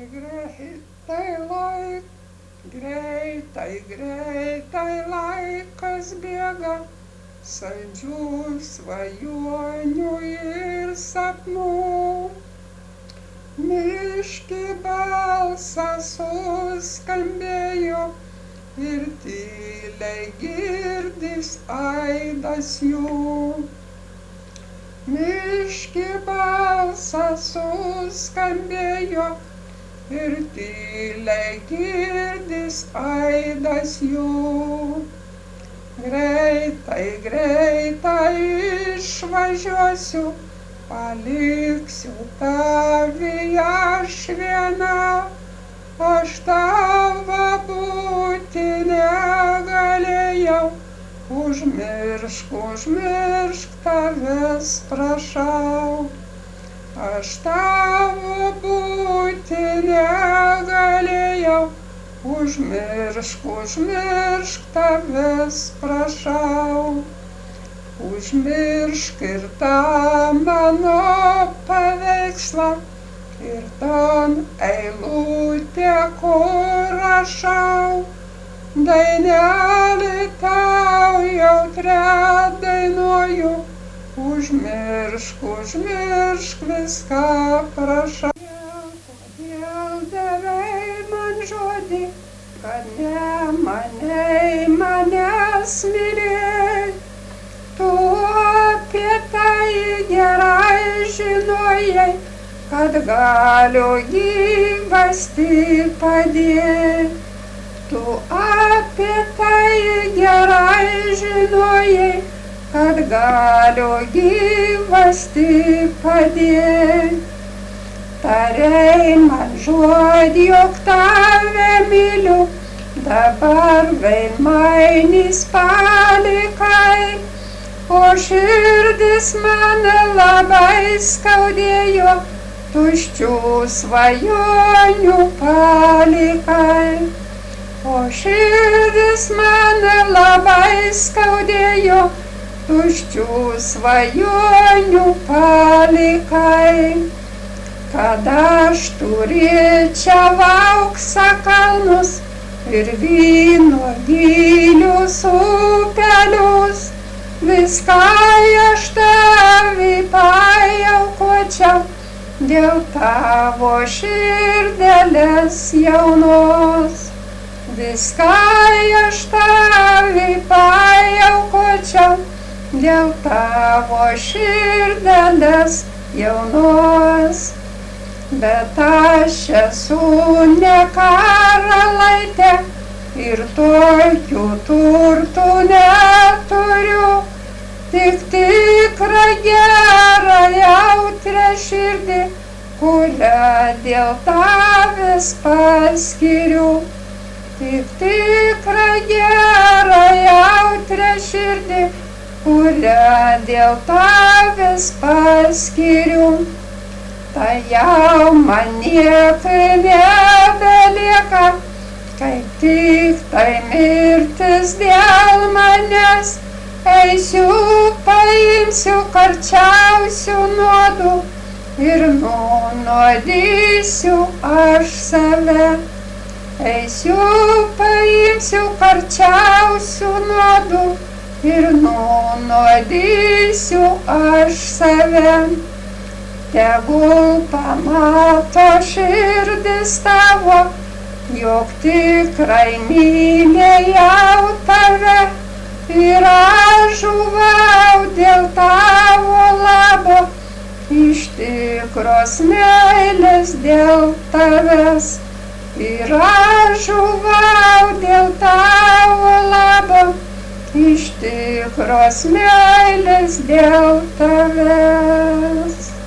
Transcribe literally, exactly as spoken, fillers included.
greitai laik, greitai, greitai laikas bėga, saldžių svajonių ir sapnų. Miške balsas suskambėjo ir tyliai girdis aidas jų. Miške balsas suskambėjo ir tyliai girdis aidas jų. Greitai, greitai išvažiuosiu, paliksiu tavį aš viena, aš tavo būti negalėjau, užmiršk, užmiršk tavęs prašau. Aš tavo būti negalėjau, užmiršk, užmiršk tavęs prašau. Užmiršk ir tą mano paveikslą, ir ton eilutę, kur rašau. Dainelį tau jautrią dainuoju, užmiršk, užmiršk viską prašau. Kodėl davei man žodį, kad nemanei manęs mylėt? Tu apie tai gerai žinojai, kad galiu gyvastį padėt. Tu apie tai gerai žinojai, kad galiu gyvastį padėt. Tarei man žodį, jog tave myliu, dabar veidmainys palikai. O širdis man labai skaudėjo, tuščių svajonių palikai. O širdis man labai skaudėjo, tuščių svajonių palikai. Kad aš turėčiau auksą kalnus ir vyno gilius upelius, viską aš tavį paaukočiau, dėl tavo širdelės jaunos. Viską aš tavį paaukočiau, dėl tavo širdelės jaunos. Bet aš esu ne karalaitė ir tokių turtų neturiu, tik tikrą gerą jautrią širdį, kurią dėl tavęs paskiriu. Tik tikrą gerą jautrią širdį, kurią dėl tavęs paskiriu. Tai jau man niekai nebelieka, kaip tik tai mirtis dėl manęs. Eisiu, paimsiu karčiausių nuodų ir nunuodysiu aš save. Eisiu, paimsiu karčiausių nuodų ir nunuodysiu aš save. Tegul pamato širdis tavo, jog tikrai mylėjau tave, ir aš žuvau dėl tavo labo, iš tikros meilės dėl tavęs. Ir aš žuvau dėl tavo labo, iš tikros meilės dėl tavęs.